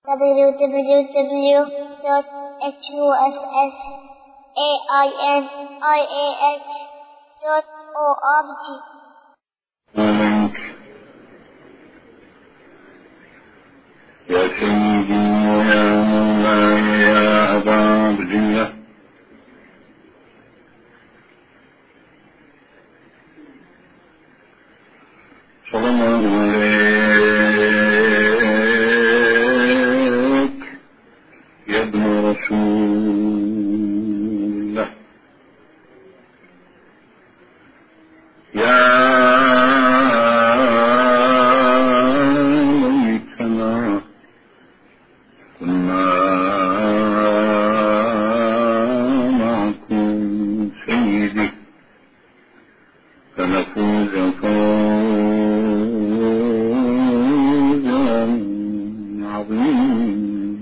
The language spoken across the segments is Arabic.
www.hussainih.org. يا سيدي ويا مولاي يا أبا عبد الله، صلى الله عليك يا ابن رسول الله، يا ليتنا كنا معكم سيدي فنفوز فوزا عظيما.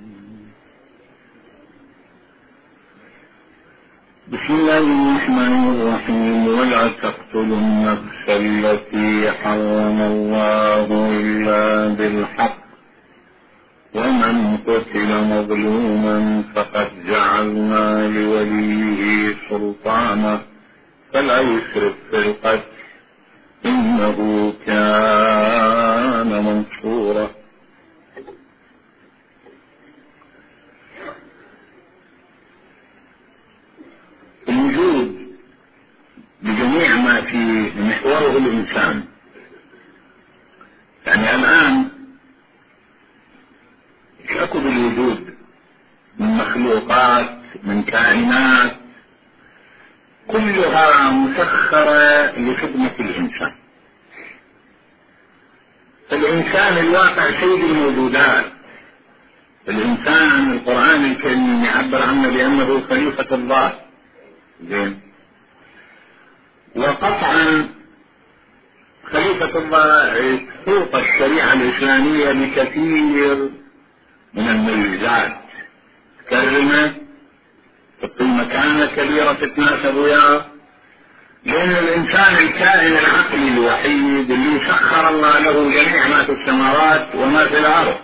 بسم الله الرحمن الرحيم. ولا تقتلوا النفس التي حرم الله إلا بالحق ومن قتل مظلوما فقد جعلنا لوليه سلطانا فلا يسرف في القتل إنه كان منصورا. الوجود بجميع ما فيه محوره الإنسان. يعني الآن شكل الوجود من مخلوقات من كائنات كلها مسخرة لخدمة الإنسان. الإنسان الواقع سيد الموجودات. الإنسان القرآن الكريم يعبر عنه بأنه خليفة الله. زين. وقطعا خليفة الله تفوق الشريعة الإسلامية بكثير من الميزات. كرمه تعطي مكانة كبيرة تتناسب وياه، لأن الإنسان الكائن العقلي الوحيد اللي سخر الله له جميع ما في السماوات وما في الأرض.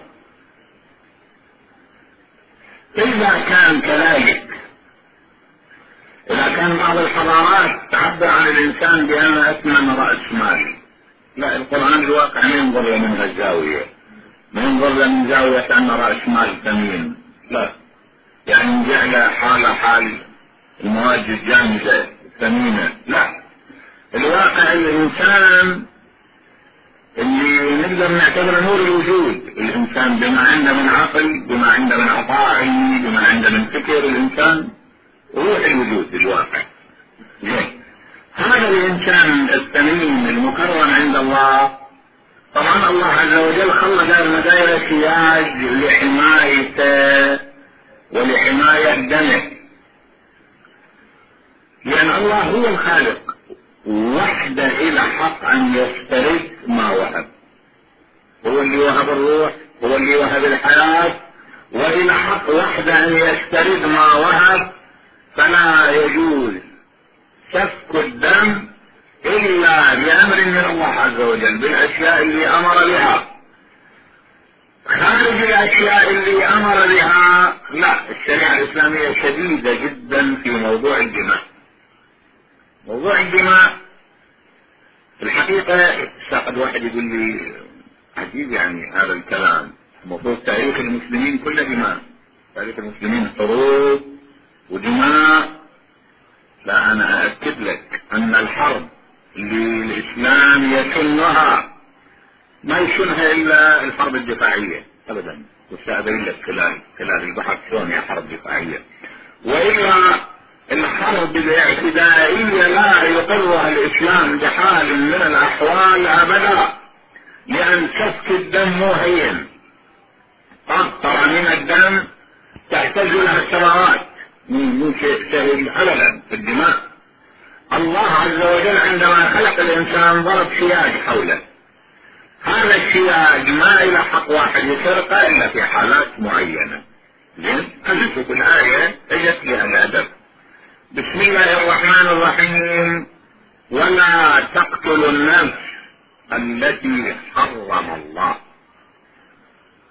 إذا كان كذلك، إذا كان بعض الحضارات تعبر عن الإنسان بأن أثمن رأس مال، لا، القرآن الواقع ما ينظر من هالزاوية، ما ينظر من زاوية أن رأس مال ثمين، لا، يعني جعل حال المواد الجامدة ثمينة، لا. الواقع الإنسان اللي نقدر نعتبره نور الوجود، الإنسان بما عنده من عقل، بما عنده من عطاء علمي، بما عنده من فكر، الإنسان روح الوجود الواقع. زين. هذا الإنسان الثمين المكرم عند الله، طبعا الله عز وجل خلى دائرة سياج لحمايته ولحماية دمه، لأن الله هو الخالق وحده إلى حق أن يسترد ما وهب. هو اللي وهب الروح، هو اللي وهب الحياة، وإلى حق وحده أن يسترد ما وهب. فلا يجوز سفك الدم إلا بأمر من الله عز وجل بالأشياء اللي أمر بها. خارج الأشياء اللي أمر بها لا، الشريعة الإسلامية شديدة جدا في موضوع الدماء. موضوع الدماء في الحقيقة قد واحد يقول لي عجيب يعني هذا الكلام، المفروض تاريخ المسلمين كله دماء، تاريخ المسلمين حروب ودماء. لا، أنا أأكد لك أن الحرب اللي الإسلام يسنها ما يسنها إلا الحرب الدفاعية أبدا، وسأبين لك خلال البحث شلون هي حرب دفاعية. وإلا الحرب الاعتدائية لا يقرها الإسلام بحال من الأحوال أبدا، لأن سفك الدم مو هين. قطرة من الدم تحتاج لها السماوات، مو شيء سهل أبدا في الدماء. الله عز وجل عندما خلق الإنسان ضرب سياج حوله، هذا السياج ما إلى حق واحد يسرقه إلا في حالات معينة. زين. هذه نشوف الآية اجت لها الأدب. بسم الله الرحمن الرحيم. ولا تقتلوا النفس التي حرم الله.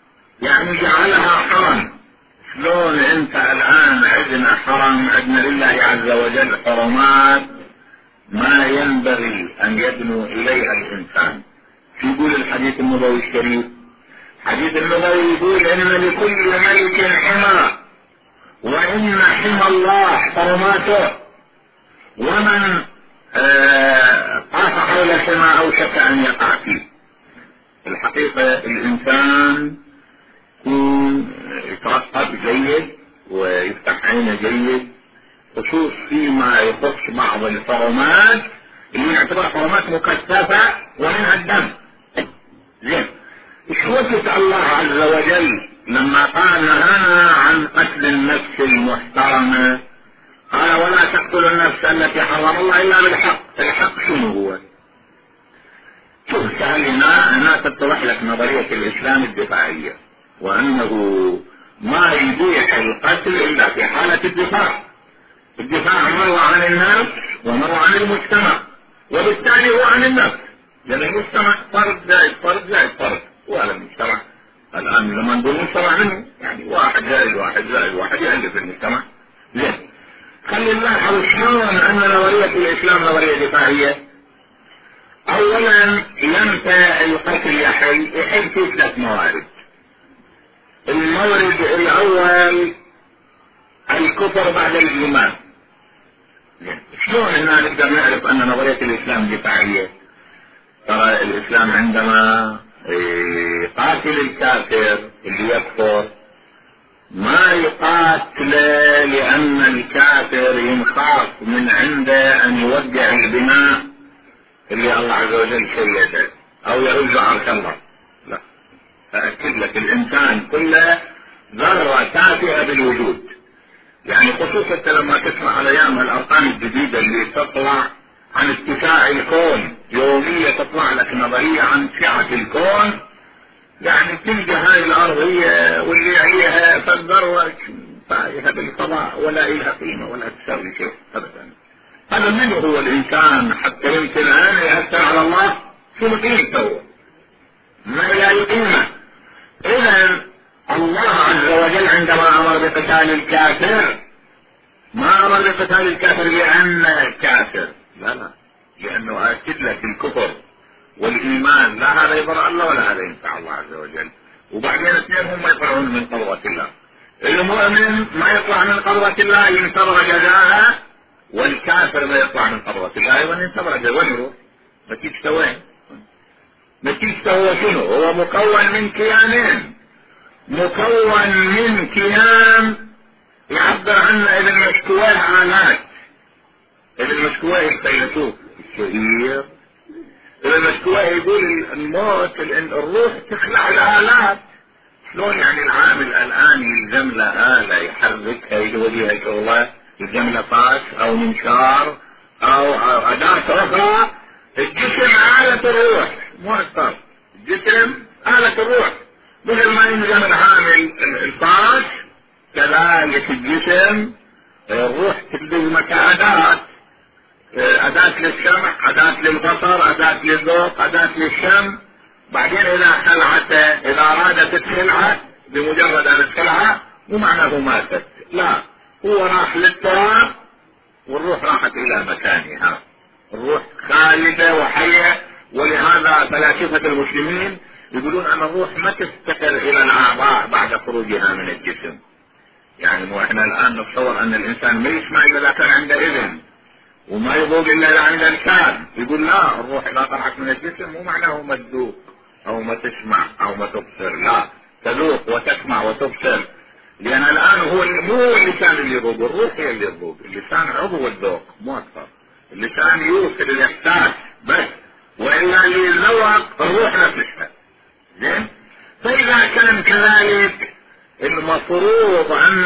يعني جعلها حرم. شلون انت الان عندنا حرم، عندنا لله عز وجل حرمات ما ينبغي ان يدنو اليها الانسان. يقول الحديث النبوي الشريف، حديث النبوي يقول ان لكل ملك حمى، وان حمى الله حرماته، ومن طاف حول الحمى اوشك ان يقع فيه. الحقيقة الانسان يكون يترقب جيد ويفتح عينه جيد، خصوص فيما يخص بعض الحرمات اللي يعتبر حرمات مكثفة ومنها الدم. زين، ايش وجه الله عز وجل لما قال نهانا عن قتل النفس المحترمة؟ قال ولا تقتلوا النفس التي حرم الله الا بالحق. الحق شنو هو؟ شوف سهل هنا تتضح لك نظرية الاسلام الدفاعية، وانه ما يبيح القتل الا في حالة الدفاع. الدفاع مرة عن النفس ومرة عن المجتمع، وبالتالي هو عن النفس، لأن المجتمع فرد زائد فرد زائد فرد، وهذا المجتمع الآن لما نقول مجتمع منه يعني واحد زائد واحد زائد واحد يألف المجتمع. زين، خلي نلاحظ شلون أن نظرية الإسلام نظرية دفاعية. أولا ينفع القتل يحل في 3 موارد. المورد الأول الكفر بعد الإيمان. شلون إننا نقدر نعرف أن نظرية الإسلام دفاعية؟ ترى الإسلام عندما يقاتل الكافر اللي يكفر ما يقاتل لأن الكافر ينخاف من عنده أن يوقع البناء اللي الله عز وجل شيده أو يرج عرش الله. لا، أأكد لك الإنسان كله ذرة تافهة بالوجود. يعني خصوصا لما تسمع على ايام الارقام الجديدة اللي تطلع عن اتساع الكون، يوميا تطلع لك نظرية عن سعة الكون، يعني تلقى هاي الارض هي واللي عليها فالذرة فايها بالفضاء ولا لها قيمة ولا تساوي شيء ابدا. هذا من هو الانسان حتى يمكن ان يأثر على الله؟ شو قيمته؟ ما لا قيمة. اذا الله عز وجل عندما امر بقتال الكافر ما امر بقتال الكافر لانه كافر، لا، لانه اكد لك الكفر والايمان لا هذا يضر الله ولا هذا ينفع الله عز وجل. وبعدين اثنين هم يطلعون من قبضة الله. المؤمن ما يطلع من قبضة الله ينتظر جزاءه، والكافر ما يطلع من قبضة الله ايضا ينتظر جزاءه. وين يروح؟ نتيجته وين؟ نتيجته شنو؟ هو مكون من كيانين، مكون من كيان يعبر عنه ابن مشكواه آلات. ابن مشكواه الفيلسوف الشهير ابن مشكواه يقول الموت الروح تخلع الآلات. شلون يعني العامل الآن يلزم له آلة يحركها يوديها شغله، يلزم له فاس أو منشار أو أداة أخرى. الجسم آلة الروح مو أكثر، الجسم آلة الروح. مثل ما يلزم العامل الفاس كذلك الجسم الروح تلزمه كأداة، أداة للسمع، أداة للبصر، أداة للذوق، أداة للشم. بعدين إذا خلعته، إذا أرادت تخلعه بمجرد أن تخلعه مو معناه ماتت، لا، هو راح للتراب والروح راحت إلى مكانها. الروح خالدة وحية. ولهذا فلاسفة المسلمين يقولون أن الروح ما تستقر إلى الأعضاء بعد خروجها من الجسم. يعني مو احنا الآن نتصور أن الإنسان ما يسمع إلا إذا كان عنده إذن، وما يذوق إلا إذا عنده لسان. يقول لا، الروح إذا طلعت من الجسم مو معناه ما تذوق أو ما تسمع أو ما تبصر، لا، تذوق وتسمع وتبصر. لأن الآن هو مو اللسان اللي يذوق، الروح هي اللي تذوق. اللسان عضو الذوق مو أكثر. اللسان يوصل الإحساس بس، وإلا اللي يذوق الروح نفسها. زين؟ فإذا كان كذلك المفروض أن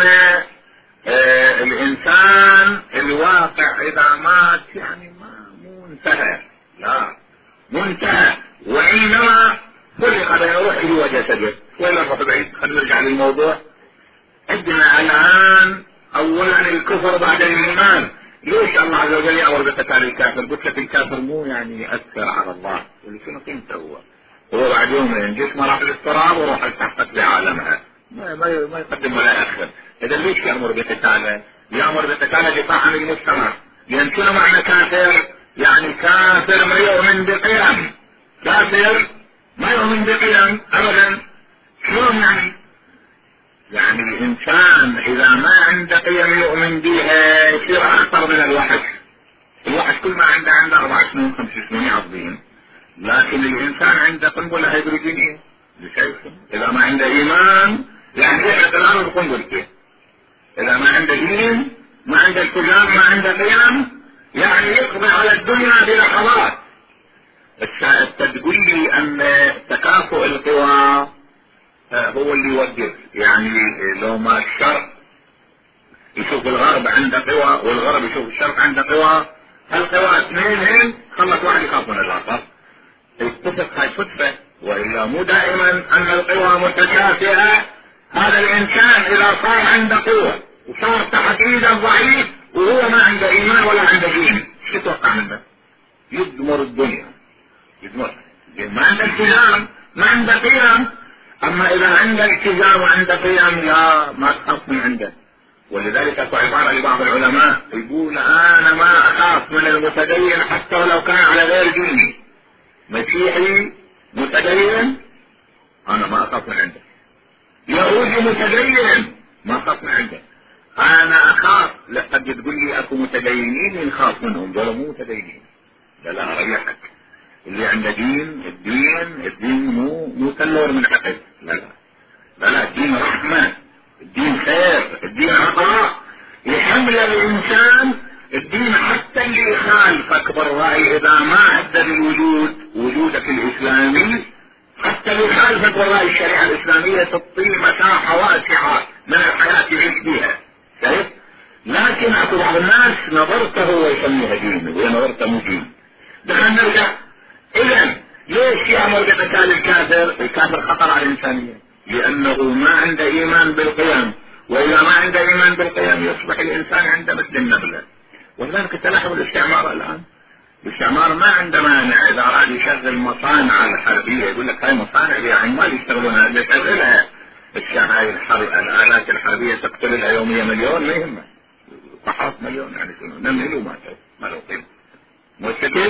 الإنسان الواقع إذا مات يعني مو انتهى، لا، مو انتهى، وإنما خلق بين روحه وجسده. ولا نروح بعيد، خلينا نرجع للموضوع. عندنا الآن أولا الكفر بعد الإيمان. ليش الله عز وجل يأمر بقتال الكافر؟ قلت لك الكافر مو يعني يأثر على الله، اللي شنو قيمته هو؟ هو بعد يومين جسمه راح للتراب وروح التحقت بعالمها، ما يقدم ولا يأخر. إذا ليش يأمر بقتاله؟ يأمر بقتاله دفاعا عن المجتمع. لأن شنو معنى كافر؟ يعني كافر ما يؤمن بقيم، كافر ما يؤمن بقيم أبدا. شلون يعني؟ يعني الإنسان إذا ما عنده قيم يؤمن بها يصير أخطر من الوحش. الوحش كل ما عنده 4 سنين 5 سنين يعظيم، لكن الإنسان عنده قنبلة هيدروجينية بشايفه. إذا ما عنده إيمان يعني يحرق الأرض بقنبلته. إذا ما عنده دين، ما عنده التزام، ما عنده قيم، يعني يقضي على الدنيا بلحظات. تقول لي أن تكافؤ القوى هو اللي يوقف. يعني لو ما الشرق يشوف الغرب عنده قوى والغرب يشوف الشرق عنده قوى، القوى اثنين خلص واحد يخاف من الآخر. اتفق هاي صدفة، وإلا مو دائما أن القوى متكافئة. هذا الإنسان إذا صار عنده قوة وصار تحت إيده ضعيف وهو ما عنده إيمان ولا عنده دين، شو تتوقع منه؟ يدمر الدنيا، يدمر. ما عنده التزام، ما عنده قيم. أما إذا عنده التزام وعنده قيم لا، ما تخاف من عنده. ولذلك أكو عبارة لبعض العلماء يقول أنا ما أخاف من المتدين حتى ولو كان على غير ديني. مسيحي متدين أنا ما أخاف من عنده، يهودي متدين ما أخاف من عنده. أنا أخاف، لقد تقول لي أكو متدينين نخاف منهم، دول مو متدينين. لا أريحك، اللي عنده دين، الدين مو تلور من عقل. لا الدين رحمة، الدين خير، الدين عطاء يحمل الإنسان. الدين حتى اللي يخالفك بالرأي إذا ما عدل الوجود وجودك الإسلامي، حتى اللي يخالفك بالرأي الشريعة الإسلامية تعطيه مساحة واسعة من الحياة يعيش فيها. شايف؟ لكن أكو بعض الناس نظرته ويسميها دين وهي نظرته مو دين. دخلنا نرجع. إذن ليش يأمر بقتال الكافر؟ الكافر خطر على الإنسانية، لأنه ما عنده إيمان بالقيم، وإذا ما عنده إيمان بالقيم يصبح الإنسان عنده مثل النبلة. ولذلك تلاحظ الاستعمار الآن، الاستعمار ما عنده مانع إذا أراد يشغل مصانع الحربية، يقول لك هاي مصانع يا عمال يشتغلونها، يشغلها. هاي الآلات الحربية تقتل لها يوميا مليون، ما يهمه فحص مليون، يعني شنو نمهله ما له قيمة. مستقل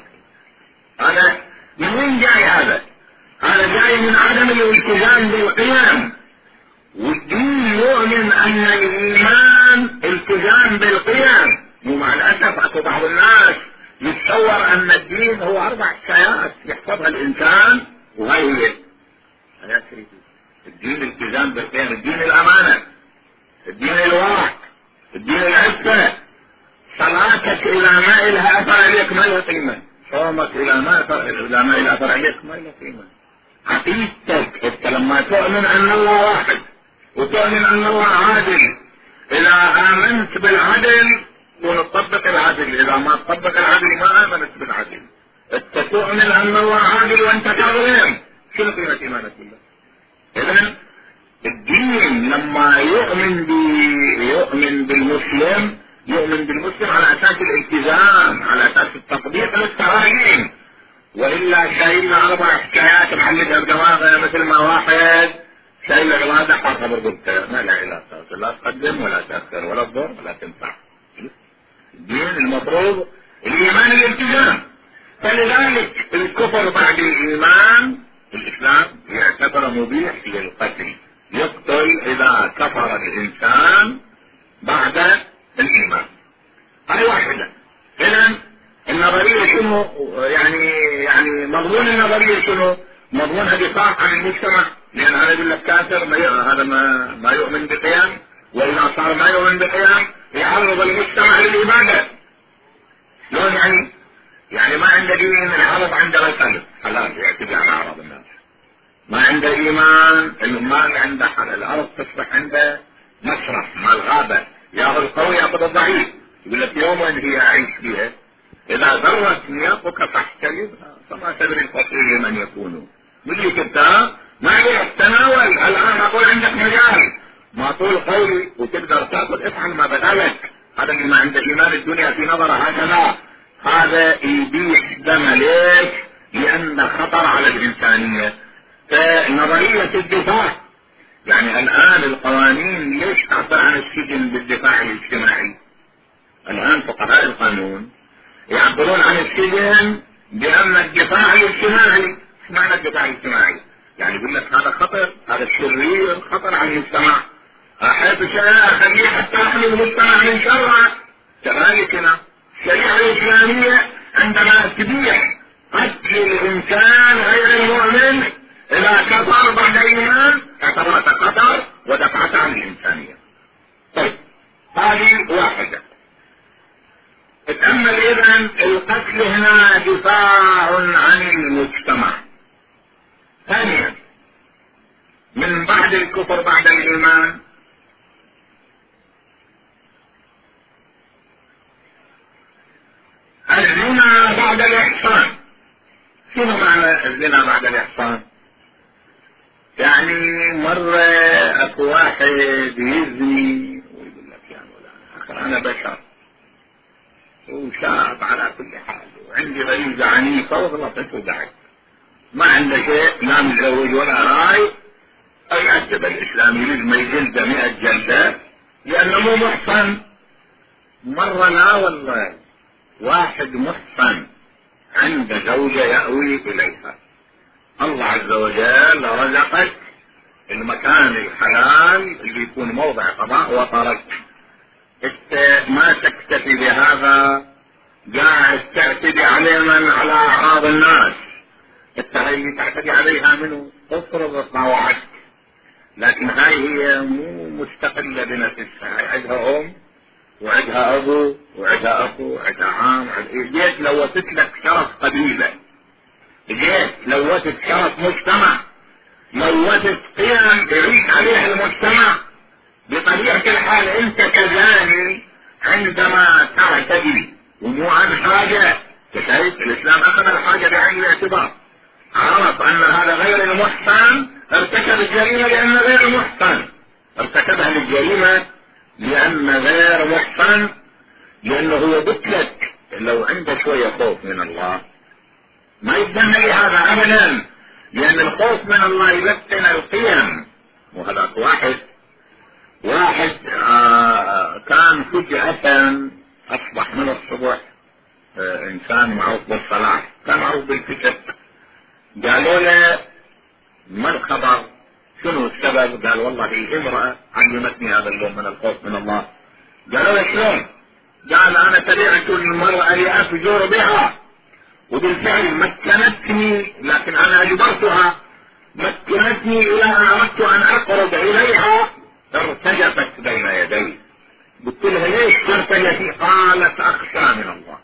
هذا من وين جاي؟ هذا جاي من عدم الالتزام بالقيم. والدين يؤمن أن الإيمان التزام بالقيم. مع الأسف أكو بعض الناس يتصور أن الدين هو 4 حكايات يحفظها الإنسان وهي حياة شريفة. الدين التزام بالقيم، الدين الأمانة، الدين الورع، الدين العفة. صلاتك إلى ما إلها أثر عليك ما لها قيمة، صومك إلى ما إلها أثر عليك ما لها قيمة. عقيدتك أنت لما تؤمن أن الله واحد وتؤمن أن الله عادل، إذا آمنت بالعدل ونطبق العدل، إذا ما تطبق العدل ما آمنت بالعدل. أنت تؤمن أن الله عادل وأنت تظلم، شنو قيمة إيمانك بالله؟ إذن الدين لما يؤمن بالمسلم، يؤمن بالمسلم على أساس الالتزام، على أساس التطبيق للتراجيم. وإلا شايلنا 4 حكايات محلدها بدماغه مثل ما واحد شايل الغلادة حاطها برقبته، ما لا علاقة، لا تقدم ولا تأخر ولا تضر ولا تنفع. الدين المفروض الإيمان الالتزام. فلذلك الكفر بعد الإيمان، الإسلام يعتبر مبيح للقتل، يقتل إذا كفر الإنسان بعد الإيمان. هاي واحدة. إذن النظرية شنو؟ يعني مضمون النظرية شنو؟ مضمونها دفاع عن المجتمع، لأن هذا يقول لك كافر هذا ما يؤمن بقيم، وإذا صار ما يؤمن بقيم يعرض المجتمع للإبادة. لون يعني ما عنده دين، العرض عنده غسل حلال يعتدي على أعراض الناس. ما عنده إيمان، المال عنده حلال، الأرض تصبح عنده مسرح مال غابة، ياخذ القوي ياخذ الضعيف. يقول لك يوما هي أعيش فيها، إذا ذرت مياقك تحتلبها فما تدري الفصيل من يكون. باللي كنت ما يعرف تناول. الآن أقول عندك مجال، ما طول قولي وتقدر تأكل، افعل ما بدالك. هذا اللي ما عنده إيمان الدنيا في نظره هكذا، هذا يبيح دم. ليش؟ لأن خطر على الإنسانية. الدفاع. يعني الآن القوانين ليش تعبر عن السجن بالدفاع الاجتماعي؟ الآن فقهاء القانون يعبرون عن السجن بأن الدفاع الاجتماعي. ايش معنى الدفاع الاجتماعي؟ يعني يقول لك هذا خطر، هذا الشرير خطر على المجتمع، أحب أخليه حتى أحمي المجتمع من شره. كذلك هنا الشريعة الإسلامية عندما تبيح قتل الإنسان غير المؤمن إذا كفر بعد إيمان اعتبرت خطر ودفعت عن الإنسانية. طيب هذه واحدة. تأمل إذن القتل هنا دفاع عن المجتمع. ثانيا من بعد الكفر بعد الإيمان الزنا بعد الإحصان. شنو معنى الزنا بعد الإحصان؟ يعني مرة اكو واحد يزني ويقول لك يا مولانا انا بشر وشاب على كل حال وعندي غريزة عنيفة وغلطت وقعت ما عنده شيء لا متزوج ولا راي، يعتبر الإسلام يريد ما يجلده 100 جلدة لأنه مو محصن. مرة لا والله واحد محصن عنده زوجة يأوي إليها، الله عز وجل رزقك المكان الحلال اللي يكون موضع قضاء وطرك، انت ما تكتفي بهذا قاعد تعتدي على من على أعراض الناس. التهيئ تعتدي عليها منه تفرض الطاوعات، لكن هاي هي مو مستقلة بنفسها، هاي عندها أم وعندها أبو وعندها أخو وعندها عام، جيت لوثت لك شرف قبيلة، جيت لوثت شرف مجتمع، لوثت قيم يعيش عليها المجتمع. بطبيعة الحال انت كزاني عندما تعتدي ومو عن حاجة، شايف الإسلام أخذ الحاجة بعين الاعتبار، عرف أن هذا غير المحسن ارتكب الجريمة لأن غير محسن، ارتكبها للجريمة لأن غير محسن، لأنه هو بطلك لو عنده شوية خوف من الله ما يتبنى لهذا أبدا، لأن الخوف من الله يلقن القيم. وهذاك واحد كان فجأة أصبح من الصبح إنسان معروف بالصلاح، كان معروف بالفسق، قالوا له ما الخبر شنو السبب؟ قال والله هي امرأة علمتني هذا اللون من الخوف من الله. قالوا له شلون؟ قال أنا تبعت المرأة لأفجر بها وبالفعل مكنتني، لكن أنا أجبرتها، مكنتني إلى أن أردت أن أقرب إليها ارتجفت بين يدي. قلت لها ليش ترتجفي؟ قالت أخشى من الله.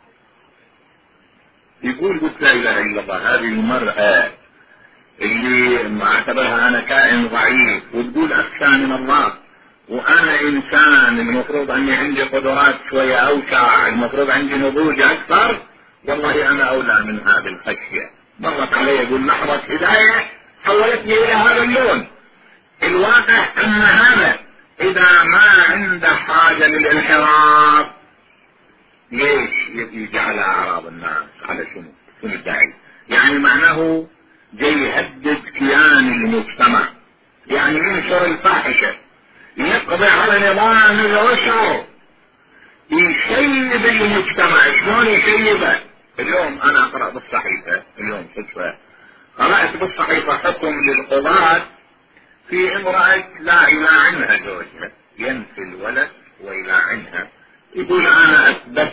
يقول قلت لا إله إلا الله، هذه المرأة اللي ما اعتبرها أنا كائن ضعيف وتقول أخشى من الله، وأنا إنسان المفروض أني عندي قدرات شوية أوسع، المفروض عندي نضوج أكثر، والله أنا أولى من هذه الخشية. مرت علي يقول لحظة هداية حولتني إلى هذا اللون. الواقع أن هذا إذا ما عنده حاجة للانحراف ليش يجي على أعراض الناس؟ على شنو الداعي؟ يعني معناه جاي يهدد كيان المجتمع، يعني ينشر الفاحشة، يقضي على نظام الأسر، يشيب المجتمع. شلون يشيبه؟ اليوم أنا أقرأ بالصحيفة، اليوم صدفة قرأت بالصحيفة حكم للقضاة في امرأة لا يلاعنها زوجها، ينفي الولد ويلاعنها، يقول أنا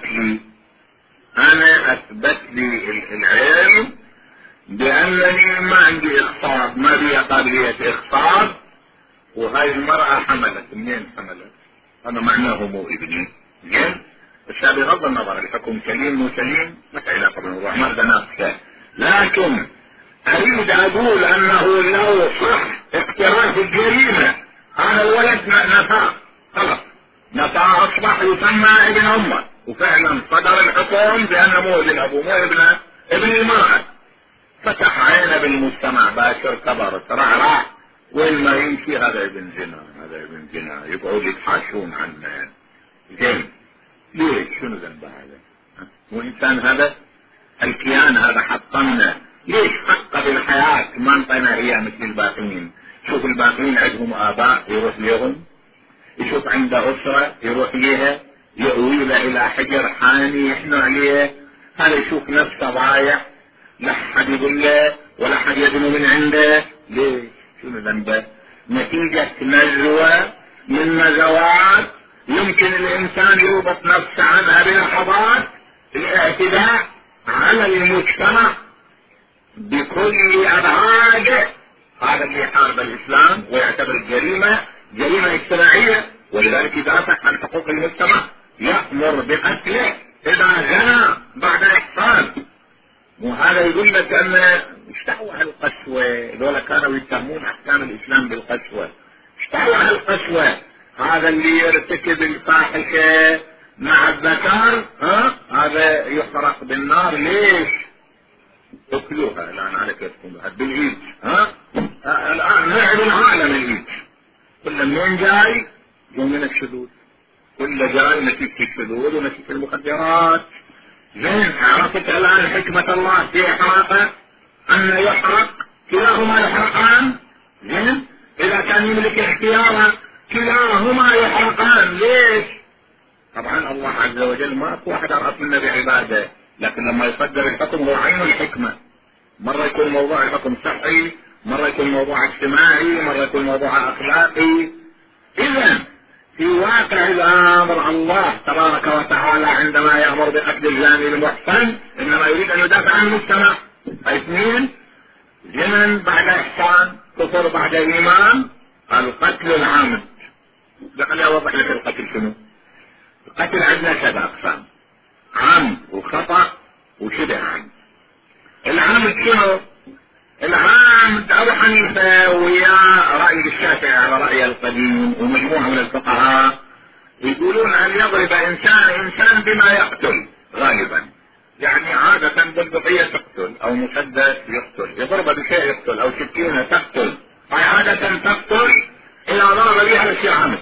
أثبت لي العلم بأنني ما عندي إخصاب، ما بي قابلية إخصاب، وهاي المرأة حملت. منين حملت؟ هذا معناه مو ابني. زين؟ بس بغض النظر الحكم سليم مو سليم ما في علاقة بالموضوع، ما بدنا ناقشه، لكن أريد أقول أنه لو صح اقتراف الجريمة هذا الولد نفاه، خلاص نفاه، أصبح يسمى ابن أمه، وفعلا صدر الحكم بأنه مو ابن أبوه، مو ابن المرأة. فتح عينه بالمجتمع باشر، كبر راح وين ما يمشي هذا ابن زنا، يقعدوا يتحاشون عنه. زين ليش؟ شنو ذنبه هذا؟ مو إنسان هذا؟ الكيان هذا حطمنا ليش حق بالحياة ما انطينا اياه مثل الباقيين؟ شوف الباقيين عندهم اباء يروح لهم، يشوف عنده اسرة يروح ليها، يأوي له الى حجر حاني يحنوا عليه. هذا يشوف نفسه ضايع، لا حد يقول له ولا حد يدنو من عنده. ليش؟ شنو ذنبه؟ نتيجة نزوة من نزوات يمكن الانسان يربط نفسه عنها بلحظات الاعتداء على المجتمع بكل ابعاده. هذا اللي يحارب الاسلام ويعتبر جريمة اجتماعية، ولذلك يدافع عن حقوق المجتمع، يأمر بقتله اذا زنى بعد احصان. وهذا يقول لك ان اشتهوا هالقسوة، ذولا كانوا يتهمون احكام الاسلام بالقسوة. اشتهوا هالقسوة، هذا اللي يرتكب الفاحشة مع الذكر هذا يحرق بالنار. ليش؟ اكلوها الان على كيفكم بالايد. الان نعم العالم الايد كل من جاي من الشذوذ، كل جاي نتيجة الشذوذ ونتيجة المخدرات. زين، عرفت الان حكمة الله في احراقه؟ ان يحرق كلاهما يحرقان. زين، اذا كان يملك اختيارا كلاهما يحرقان. ليش؟ طبعا الله عز وجل ما في واحد ارأف منا بعباده، لكن لما يقدر الحكم هو عين الحكمة. مرة يكون موضوع الحكم صحي، مرة يكون موضوع اجتماعي، مرة يكون موضوع اخلاقي. اذا في واقع الامر الله تبارك وتعالى عندما يأمر بقتل الزاني المحسن انما يريد ان يدافع عن المجتمع. اثنين، زمن بعد احسان، كفر بعد ايمان، القتل العامد. خليني اوضح لك القتل شنو. القتل عندنا 7 اقسام: عمد وخطأ وشبه عمد. العمد شنو؟ العمد ابو حنيفه ويا راي الشافعي على راي القديم ومجموعه من الفقهاء يقولون ان يضرب انسان بما يقتل غالبا، يعني عاده بالبقيه تقتل او مسدس يقتل، يضرب بشيء يقتل او سكينه تقتل، هاي عاده تقتل. اذا ضرب بها يصير عمد.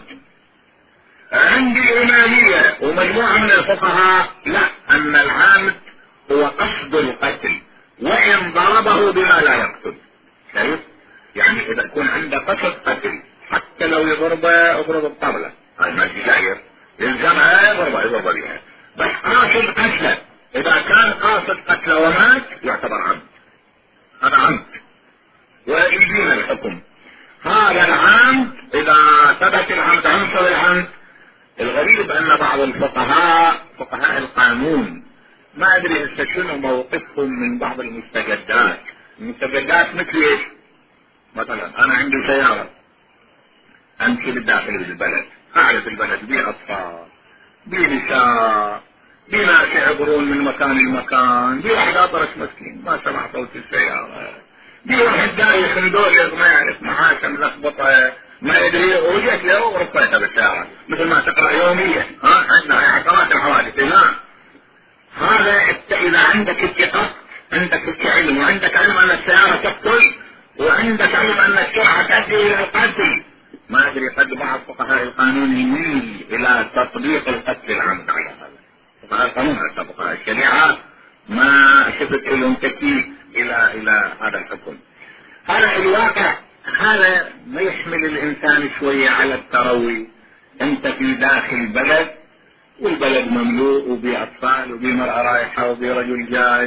عند الإمامية ومجموعة من الفقهاء لا، أن العامد هو قصد القتل وإن ضربه بما لا يقتل. شايف؟ يعني إذا يكون عنده قصد قتل حتى لو يضربه اضرب الطاولة، هاي ما في داير، يلزمها يضرب بها، بس قاصد قتله. إذا كان قاصد قتله ومات يعتبر عمد، هذا عمد ويجينا الحكم. هذا العمد إذا ثبت العمد عنصر العمد. الغريب ان بعض الفقهاء فقهاء القانون ما ادري هسه شنو موقفهم من بعض المستجدات. المستجدات مثل ايش؟ مثلا انا عندي سيارة امشي بالداخل بالبلد، اعرف البلد بيه اطفال بيه نساء بيه ناس يعبرون من مكان لمكان، بيه واحد اطرش مسكين ما سمع صوت السيارة، بيه واحد دايخ ندور ما يعرف معاشه ملخبطه ما يدري، وجت له ورفعتها بالسيارة مثل ما تقرأ يوميا. عندنا عشرات الحوادث. لا، هذا إذا عندك اتقاء، عندك علم، وعندك علم أن السيارة تقتل، وعندك علم أن السرعة تؤدي إلى القتل. ما أدري قد بعض فقهاء القانون يميل إلى تطبيق القتل العمد على هذا. فقهاء القانون على فقهاء الشريعة ما شفت لهم تكييف إلى هذا الحكم. هذا الواقع، هذا ما يحمل الانسان شوية على التروي. انت في داخل بلد والبلد مملوء وبأطفال وبمرأة رايحة وبرجل جاي.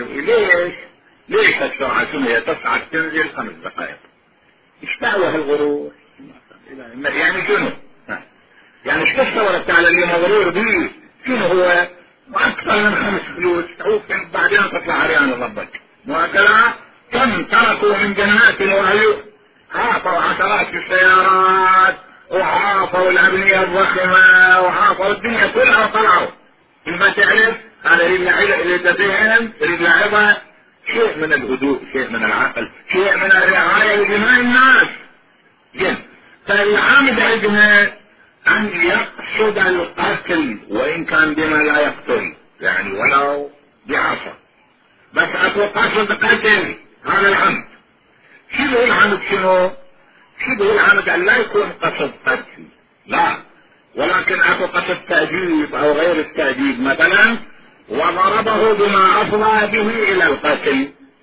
ليش السرعة شنو هي؟ تصعد تنزل 5 دقائق. اشتهوه الغرور يعني شنو؟ يعني ايش تصورت على اللي مغرور به؟ شنو هو؟ اكثر من 5 فلوس تعوف بعدين تطلع عريان ربك. وهكذا كم تركوا من جنات وعيون، عافوا عشرات السيارات وعافوا الأبنية الضخمة وعافوا الدنيا كلها وطلعوا. ما تعرف هذا يريد لعبة شيء من الهدوء، شيء من العقل، شيء من الرعاية لدماء الناس. جن فالعامد عندنا أن يقصد القتل وإن كان بما لا يقتل، يعني ولو بعصا، بس أكو قصد قتل. هذا العمد. شبه العمد شنو؟ شبه العمد أن لا يكون قصد قتل، لا، ولكن أكو قصد تأديب أو غير التأديب مثلا، وضربه بما أفضى به إلى القتل.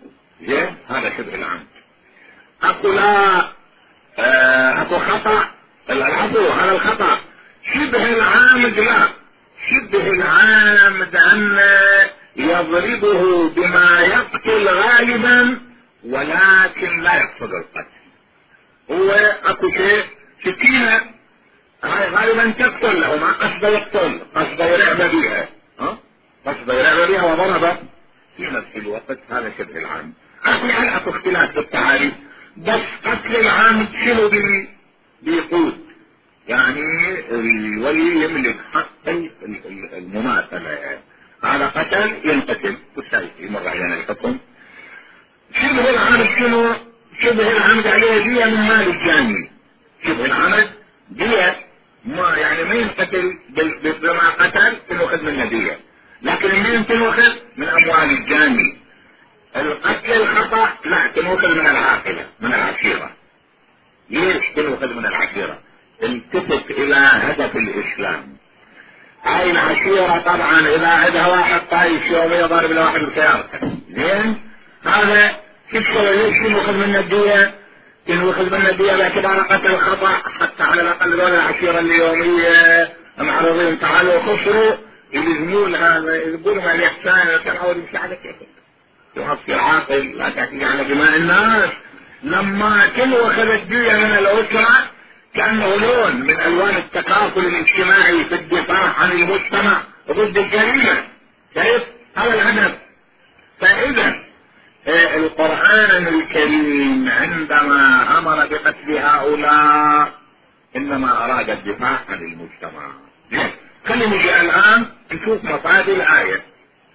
زين، هذا شبه العمد. اكو لا اكو خطأ، العفو على الخطأ. شبه العامد لا، شبه العامد أن يضربه بما يقتل غالبا ولكن لا يقصد القتل. هو اكو شيء سكينة هاي غالبا تقتل وما قصد يقتل، قصد يرعب بها، قصد يرعب بها وضرب في نفس الوقت. هذا شبه العامد. اكو اختلاف بالتعاريف، بس قتل العامد شنو بيقود؟ يعني الولي يملك حق المماثلة، هذا قتل ينقتل بالسيف يمر علينا الحكم. شبه العمد شنو؟ شبه العمد عليه دية من مال الجاني. شبه العمد دية، ما يعني ما ينقتل بما قتل تنوخذ منه دية، لكن منين تنوخذ؟ من اموال الجاني. القتل الخطأ لا، تنوخذ من العاقلة، من العشيرة. ليش تنوخذ من العشيرة؟ التفت الى هدف الاسلام. هاي العشيرة طبعا اذا عندها واحد طايش يوميا ضارب له واحد بسيارته، زين، هذا تشتغل ليش ينوخذ من الدية؟ ينوخذ من الدية باعتبار قتل خطأ، حتى على الاقل دول العشيرة اليومية معرضين تعالوا خسروا يلزمون هذا، يقولوا ما الاحسان كان اول يمشي على كيفك، يحصل عاقل لا تأتي على دماء الناس. لما تنوخذ الدية من الاسرة كأنه لون من الوان التكافل الاجتماعي في الدفاع عن المجتمع ضد الجريمة. شايف هذا الهدف. فاذا القرآن الكريم عندما امر بقتل هؤلاء انما اراد الدفاع عن المجتمع. خلينا نجي الان نشوف مفاد الآية.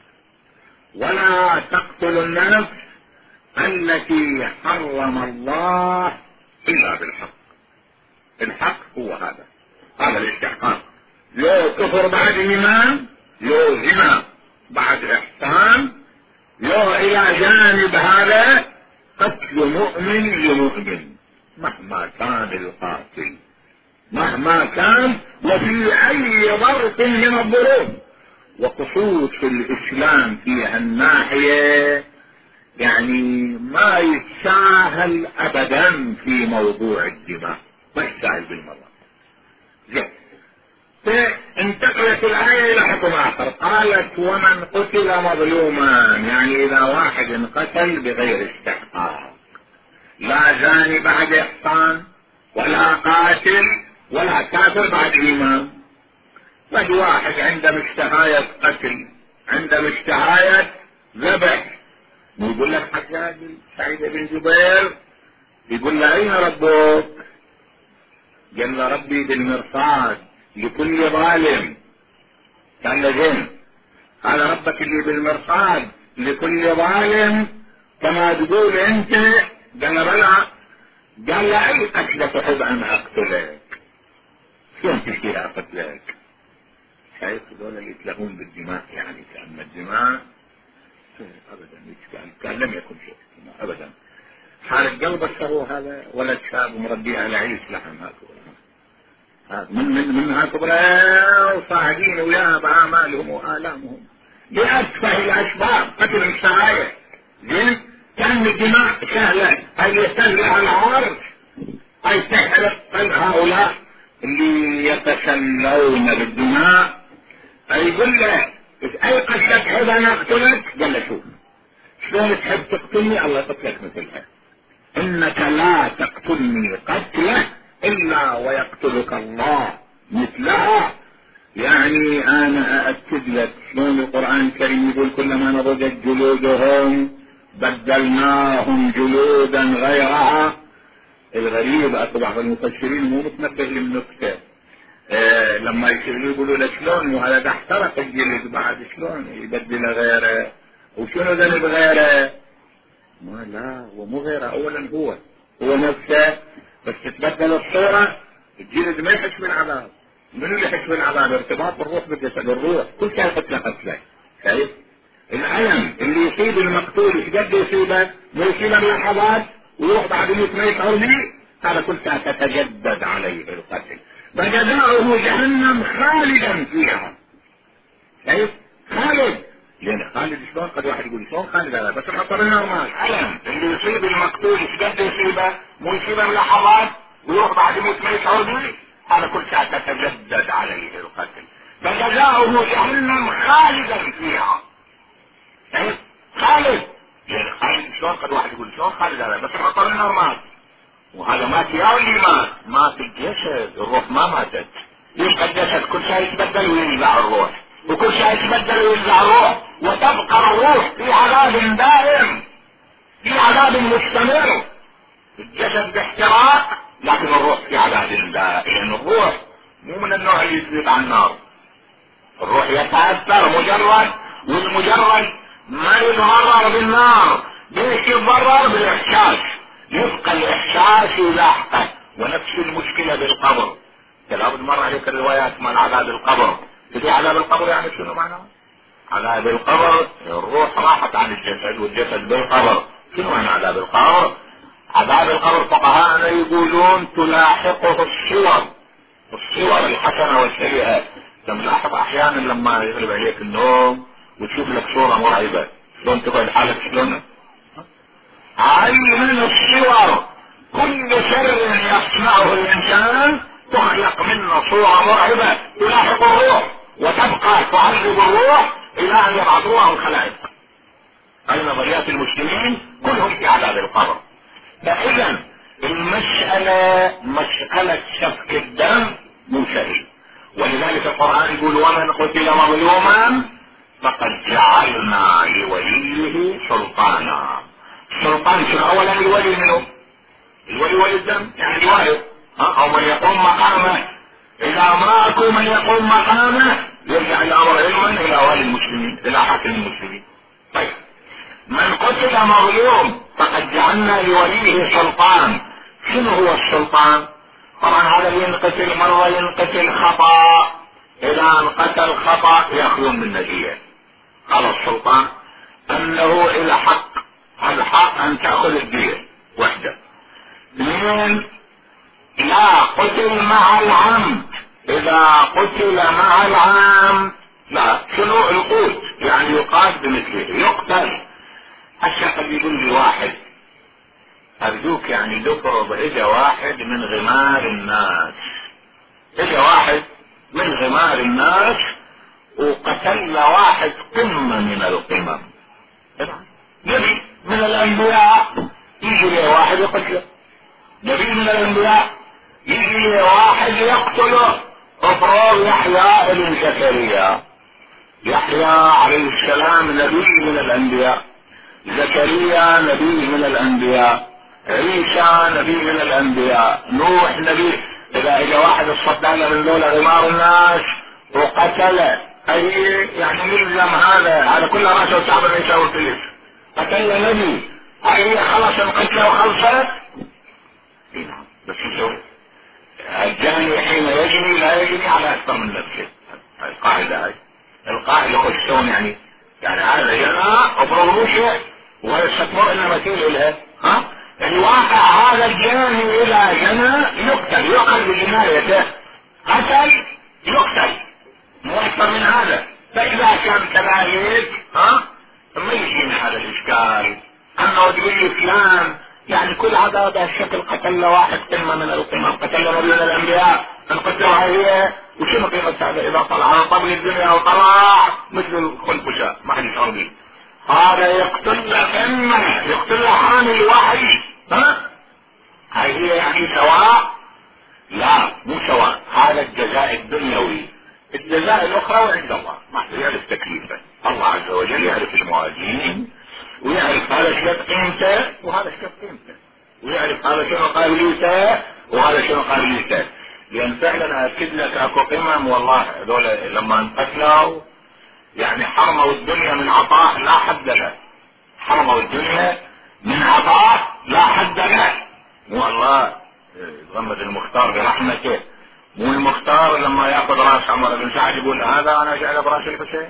ولا تقتلوا النفس التي حرم الله الا بالحق. الحق هو هذا الاستحقاق. لو كفر بعد ايمان، لو زنا بعد احسان، لو الى جانب هذا قتل مؤمن لمؤمن مهما كان القاتل، مهما كان وفي اي ظرف من الظروف. وخصوص الاسلام في هالناحية يعني ما يتساهل ابدا في موضوع الدماء، ما يتساهل بالمرة. زين، فانتقلت الآية إلى حكم آخر، قالت ومن قتل مظلوما، يعني إذا واحد انقتل بغير استحقاق، لا زاني بعد إحصان ولا قاتل ولا كافر بعد إيمان، بل واحد عنده مشتهاية قتل، عنده مشتهاية ذبح. يقول لك حجاج سعيد بن جبير يقول له أين ربك؟ قال له ربي بالمرصاد لكل ظالم. قال له زين، قال ربك اللي بالمرصاد لكل ظالم كما تقول انت؟ قال له بلى. قال له اي قتل تحب ان اقتلك؟ شلون تشتري اقتلك؟ شايف دول اللي يتلهون بالدماء، يعني كأن الدماء ابدا كان لم يكن شيء ابدا. حال قلب سووا هذا ولد شاب مربي على عيش لحم هكذا، من هكذا وصاعدين وياها بآمالهم وآلامهم بأسفه الأسباب قتل الشعائر. زين، كان الدماء سهلة، هل يسهل على العرض أي تحرق هؤلاء اللي يتسلون بالدماء. يقول له أي قتل تحب أن أقتلك؟ قال له شوف شلون تحب تقتلني الله يقتلك مثلها. إنك لا تقتلني قتله إلا ويقتلك الله مثلها. يعني أنا أأكد لك شلون القرآن الكريم يقول كلما نضجت جلودهم بدلناهم جلودا غيرها. الغريب أكو بعض المفسرين مو متنبه للنكتة، لما يقولوا له شلون وهذا ده احترق الجلد بعد شلون يبدل غيره وشنو ذنب غيره؟ ما لا هو مو غيره، اولا هو نفسه بس تتبدل الصورة الجلد ما يحس بالعذاب. منو اللي يحس بالعذاب؟ ارتباط الروح بالجسد، الروح كل شيء قتله. شايف الألم اللي يصيب المقتول ايش قد يصيبه؟ ما يصيبه بلحظات ويروح بعد موت ما يشعر به، هذا كل ساعة تتجدد عليه القتل، فجزاؤه جهنم خالدا فيها. شايف خالد لان خالد شلون؟ قد واحد يقول شلون خالد هذا بس نحط النار مال علم اللي يصيب المقتول ايش قد يصيبه؟ مو يصيبه لحظات ويروح بعد يموت ما يشعر به. هذا كل ساعه تتجدد عليه القتل فجزاؤه جهنم خالدا فيها. خالد يعني خالد شلون؟ قد واحد يقول شلون خالد هذا بس نحط النار مال. وهذا مات يا اللي مات الجسد، الروح ما ماتت. يبقى الجسد كل شيء يتبدل وينزع الروح، وكل شيء يتبدل وينزع الروح، وتبقى الروح في عذاب دائم، في عذاب مستمر. الجسد باحتراق لكن الروح في عذاب دائم، لان الروح مو من النوع اللي يطلق على النار. الروح يتأثر مجرد، والمجرد ما يتضرر بالنار، ليش يتضرر؟ بالاحساس، يبقى الاحساس يلاحقه. ونفس المشكلة بالقبر. لابد مر عليك الروايات مال عذاب القبر. تدري عذاب القبر يعني شنو معناه؟ عذاب القبر الروح راحت عن الجسد والجسد بالقبر. شنو معنى عذاب القبر؟ عذاب القبر فقهاءنا يقولون تلاحقه الصور الحسنة والسيئة. تلاحظ احيانا لما يغلب عليك النوم وتشوف لك صورة مرعبة، شلون تقعد حالك شلون؟ هاي من الصور. كل شر يصنعه الانسان تخلق منه صورة مرعبة تلاحق الروح وتبقى تعذب الروح الى ان يبعثوها الخلائق. اي نظريات المسلمين كلهم في عذاب القبر. فاذا المسألة مسألة سفك الدم مو سهل، ولذلك القرآن يقول ومن قتل مظلوما فقد جعلنا لوليه سلطانا. سلطان شنو؟ اولا الولي منه الولي ولي الدم يعني الوالد، او من يقوم مقامه. اذا ما اكو من يقوم مقامه يرجع الامر علما الى والي المسلمين، الى حاكم المسلمين. طيب من قتل مظلوم فقد جعلنا لوليه سلطان. شنو هو السلطان؟ طبعا هذا ينقتل مرة ينقتل خطأ، اذا انقتل خطأ ياخذون بالنتيجة. هذا السلطان انه الى حق، الحق ان تأخذ الدية وحده. اثنين لا قتل مع العمد. اذا قتل مع العمد لا شنو؟ القوت يعني يقاد بمثله يقتل. هسه قد يقول لي واحد ارجوك يعني تفرض اجا واحد من غمار الناس، اجا واحد من غمار الناس وقتل واحد قمة من القمم، نبي من الانبياء يجي لي واحد يقتله، نبي من الانبياء يجي لي واحد يقتله. افرض يحيى ابن زكريا، يحيى عليه السلام نبي من الانبياء، زكريا نبي من الانبياء، عيسى نبي من الانبياء، نوح نبي. اذا اجى واحد الصدانة من دولة غمار الناس وقتله، اي يعني يلزم هذا كله راسه وشعب عيسى والفلس قتل نبي، اي خلص القتله وخلصت. بس شوف الجاني حين يجري لا يجري على اكثر من نفسه. القاعدة هاي القاعدة خشون يعني هذا جناء افروشه ولا تمر الا مثيل لها. الواقع هذا الجاني الى جناء يقتل، يقتل بجنايته، قتل يقتل، مو اكثر من هذا. فاذا كان كذلك ما يجينا هذا الاشكال انه تقول لي فلان يعني كل هذا الشكل قتل واحد قمة من القمم، قتل نبي من الانبياء، انقتلها هي. وشنو قيمة هذا اذا طلع على طبل الدنيا وطلع مثل الخنفشاء ما حد يشعر به؟ هذا يقتل قمة، يقتل حامل الوحي. هاي هي يعني سواء؟ لا مو سواء. هذا الجزاء الدنيوي، الجزاء الاخرى عند الله ما حد يعرف تكليفه. الله عز وجل يعرف الموازين ويعرف هذا شكل قيمته وهذا شكل قيمته، ويعرف هذا شنو قابليته وهذا شنو قابليته. لان فعلا اكد لك اكو قمم والله هذول لما انقتلوا يعني حرموا الدنيا من عطاء لا حد له، حرموا الدنيا من عطاء لا حد له. مو الله غمد المختار برحمته، مو المختار لما ياخذ راس عمر بن سعد يقول هذا انا جعله براس الحسين،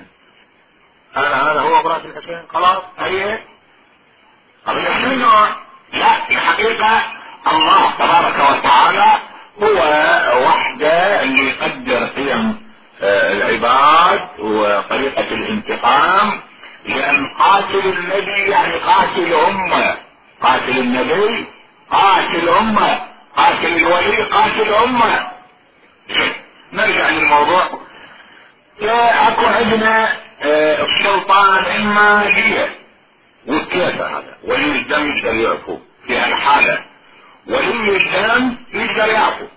هذا هو براس الحسين خلاص. هي قضية من النوع؟ لا، الحقيقة الله تبارك وتعالى هو وحده اللي يقدر قيم العباد وطريقة الانتقام. لأن قاتل النبي يعني قاتل أمة، قاتل النبي قاتل أمة، قاتل الولي قاتل أمة. نرجع للموضوع. اكو عندنا السلطان اما هي والكيف هذا ولي الدم يقدر يعفو في هالحالة، ولي الدم يقدر يعفو.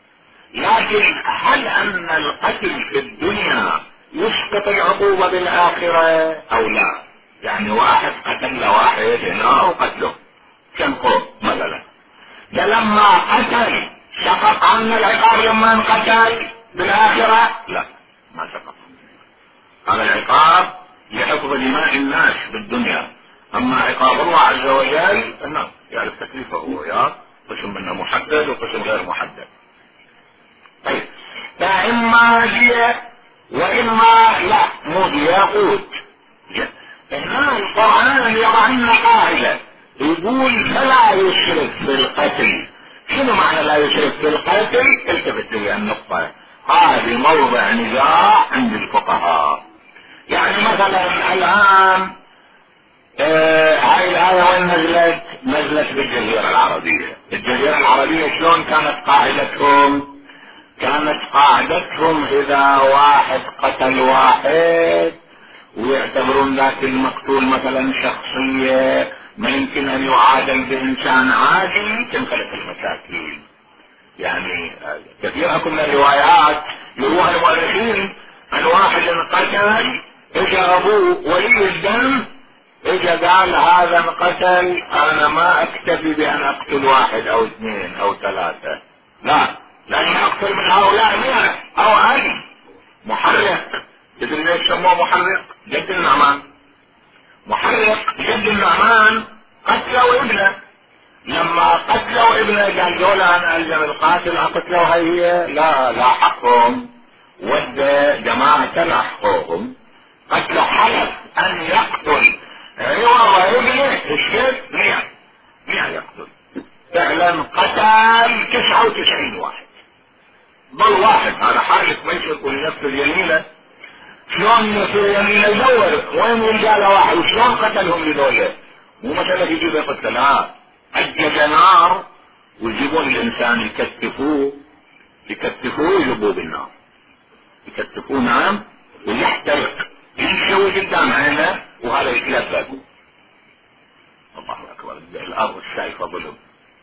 لكن هل ان القتل في الدنيا يسقط العقوبة بالاخرة او لا؟ يعني واحد قتل واحد هنا وقتله كنقوب مثلا، ده لما قتل سقط عنا العقاب لما انقتل بالاخرة؟ لا، ما سقط. هذا العقاب لحفظ دماء الناس بالدنيا، اما عقاب الله عز وجل النار يعرف تكليفه وياه، قسم منه محدد وقسم غير محدد. طيب، فاما هي واما لا، مو ياقوت. هنا القرآن يضع لنا قاعدة يقول فلا يشرك في القتل. شنو معنى لا يشرك في القتل؟ التفت لي النقطة هذه موضع نزاع عند الفقهاء. يعني مثلا الآن هاي الآية وين نزلت؟ نزلت بالجزيرة العربية. الجزيرة العربية شلون كانت قاعدتهم؟ كانت قاعدتهم إذا واحد قتل واحد ويعتبرون ذاك المقتول مثلا شخصية ما يمكن أن يعادل بإنسان عادي، تنخلق المساكين. يعني كثير أكو من الروايات يروها المؤرخين عن واحد قتل، اجى ابوه ولي الدم اجى قال هذا انقتل، انا ما اكتفي بان اقتل واحد او اثنين او ثلاثة، لا، لان اقتل من هؤلاء 100 او 1000. محرق، تدري ليش سموه محرق؟ جد النعمان. محرق جد النعمان قتلوا ابنه، لما قتلوا ابنه قال دولة انا الزم القاتل اقتلوا هي، لا حقهم، ود جماعة لا حقوقهم. قتل حلف ان يقتل عوض ابنه الشيخ 100 يقتل. فعلا قتل 99 واحد، ضل واحد. هذا حالف ما يشرك لنفسه اليمينة. شلون يصير يمينة؟ يدور وين يلقى له واحد وشلون قتلهم لدولة. مو مثلا يجيب يقتل، لا، أجد نار ويجيبون الإنسان يكتفوه يجيبوه بالنار، يكتفوه نعم ويحترق، ينشوي قدام عينه وهذا يتلبك. الله أكبر، الأرض الشايفة ظلم.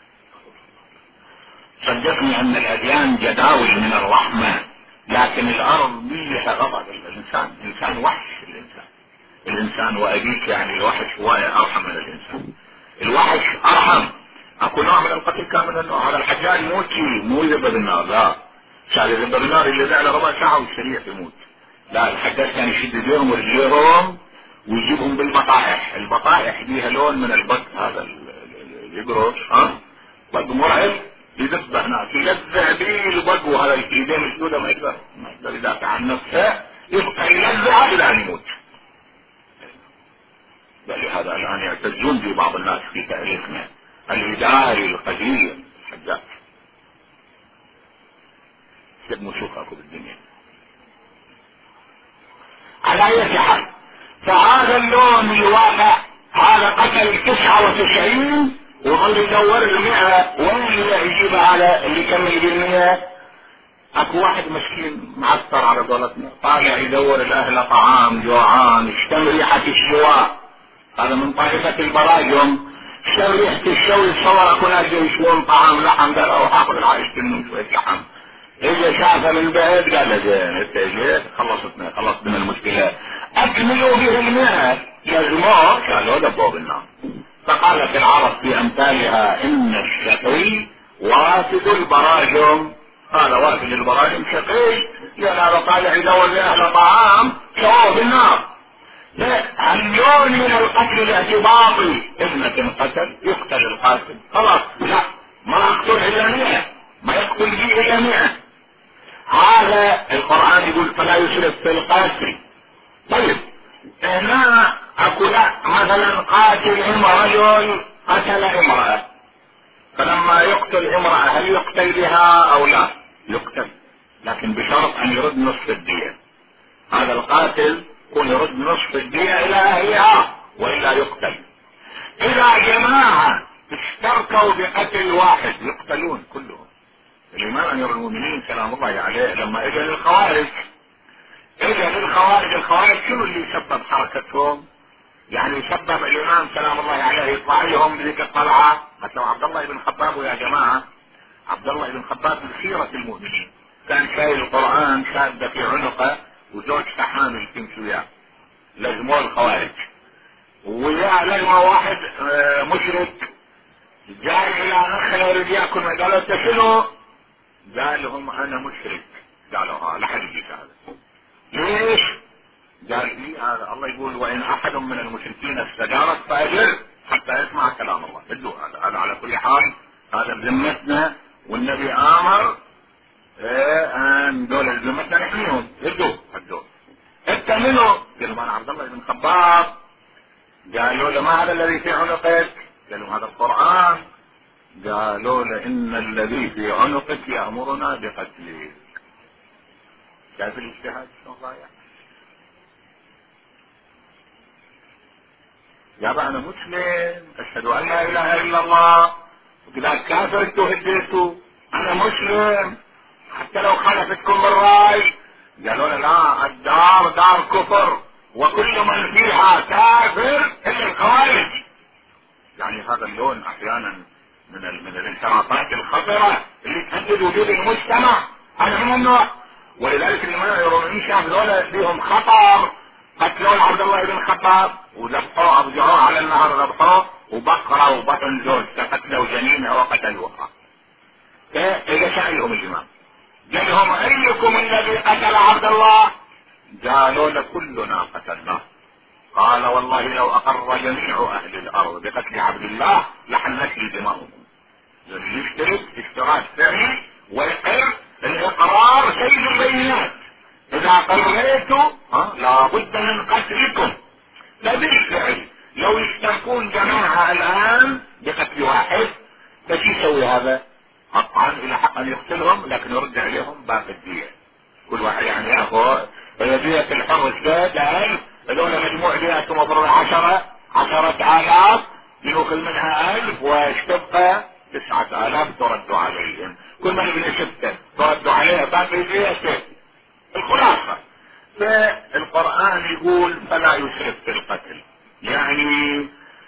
صدقني أن الأديان جداول من الرحمة، لكن الأرض بيها غضب. الإنسان وحش. الإنسان وأبيك يعني الوحش هواية أرحم من الإنسان. الوحش أرحم. أكو نوع من القتل كان من النوع هذا. الحجاج مو يذبه بالنار، لا، كان يذبه بالنار اللي ذا له ربع ساعة والسريع يموت. لا، الحجاج كان يشد ايديهم ورجليهم ويجيبهم بالبطائح. البطائح بيها لون من البق هذا اليقرص، بق مرعب، يذبه هناك يلذع به البق، وهذا الايدين السوداء ما يقدر يدافع عن نفسه، يبقى يلذع الى ان يموت. ولهذا الان يعتزون ببعض الناس في تاريخنا الاداري القديم الحجاج. سيبنوا شوف اكو بالدنيا. على اي حال، فهذا اللون الواقع هذا قتل 99 وظل يدور 100 وين اللي يجيبها على اللي كمل بال100. اكو واحد مسكين معطر على دولتنا طالع يدور الاهل طعام، جوعان، اشتم ريحة الشواء. هذا من طائفة البراجم. اشتم ريحة الشوي، يتصور اكو ناس يشوون طعام لحم، قال اروح اخذ العايش منهم شوية لحم. اجا شافه من بعيد قال له زين انت جيت خلصت من المشكلة، اكملوا به 100 يزموه. قالوا دبوا بالنار. فقالت العرب في امثالها ان الشقي وافد البراجم. قال وافد البراجم شقي لان هذا طالع يدور لاهل طعام سووه بالنار. لا، اللون من القتل الاعتباطي. ابنة قتل يقتل القاتل خلاص، لا، ما اقتل الا 100، ما يقتل به الا 100. هذا القرآن يقول فلا يشرك في القاتل. طيب هنا اكو لا، مثلا قاتل رجل قتل امرأة، فلما يقتل امرأة هل يقتل بها او لا؟ يقتل، لكن بشرط ان يرد نصف الدية. هذا القاتل يكون يرد نصف الدية الى اهلها والا يقتل. اذا جماعة اشتركوا بقتل واحد يقتلون كلهم. الامام امير المؤمنين سلام الله عليه لما اجى للخوارج، الخوارج شنو اللي سبب حركتهم؟ يعني سبب الامام سلام الله عليه يطلع لهم بذيك الطلعة مثل عبد الله بن خباب. ويا جماعة عبد الله بن خباب من خيرة المؤمنين، كان شايل القرآن شادة في عنقه وزوجته حامل تمشي وياه. لزموه الخوارج ويا لزمه واحد مشرك جاي الى نخله يريد ياكل، قالوا انت شنو؟ قال لهم انا مشرك. قالوا لا حد يجيك هذا. ليش؟ قال لي هذا الله يقول وان احد من المشركين استجارك فاجر حتى يسمع كلام الله. بدو هذا على كل حال هذا بذمتنا، والنبي امر ان دول بذمتنا نحميهم. بدو انت منو؟ قال انا عبد الله بن خباب. قالوا له ما هذا الذي في عنقك؟ قالوا هذا القرآن. قالوا له ان الذي في عنقك يأمرنا بقتلك. شايف الاجتهاد شلون ضايع؟ يابا انا مسلم اشهد ان لا اله الا الله، وكذا كافر انتوا هديتوا. انا مسلم حتى لو خالفتكم الراي. قالوا له لا، الدار دار كفر وكل من فيها كافر الا الخوارج. يعني هذا اللون احيانا من الانحرافات الخطرة اللي تهدد وجود المجتمع. هذا من النوع. ولذلك الامام يروي شاف ذولا فيهم خطر. قتلوا عبد الله بن خباب وذبحوه، ارجعوه على النهر ذبحوه، وبقرة وبطن زوجته قتلوا جنينها وقتلوها. فاذا سألهم الامام قال لهم ايكم الذي قتل عبد الله؟ قالوا لكلنا قتلناه. قال والله لو اقر جميع اهل الارض بقتل عبد الله لحلت لي دماؤهم. يشترك اشتراك فعلي ويقر. الاقرار سيد البينات. اذا قريتوا لابد من قتلكم. لا بالفعل لو يشتركون جماعة الان بقتل واحد فش يسوي هذا؟ قطعا الى حق ان يقتلهم، لكن يرجع اليهم باقي الدية. كل واحد يعني ياخذ دية الحر الزاد 1000، هذول مجموع دياتهم مفروض 10,000 ينوكل منها 1000 ويشتبقى 9,000 ترد عليهم. كل من ابن 6 ترد عليه باقي ديته. الخلاصة فالقرآن يقول فلا يسرف في القتل. يعني